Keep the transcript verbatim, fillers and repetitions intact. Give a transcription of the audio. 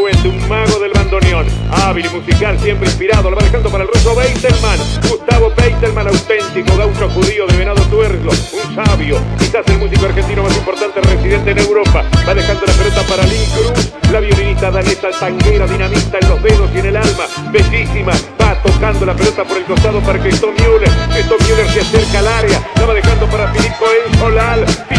Puente, un mago del bandoneón, hábil y musical, siempre inspirado, lo va dejando para el ruso Beitelman, Gustavo Beitelman, auténtico gaucho judío de Venado Tuerlo, un sabio, quizás el músico argentino más importante residente en Europa, va dejando la pelota para Lynn Cruz, la violinista danesa, tanguera, dinamita en los dedos y en el alma, bellísima, va tocando la pelota por el costado para Christoph Müller, Christoph Müller se acerca al área, la va dejando para Filippo Solal,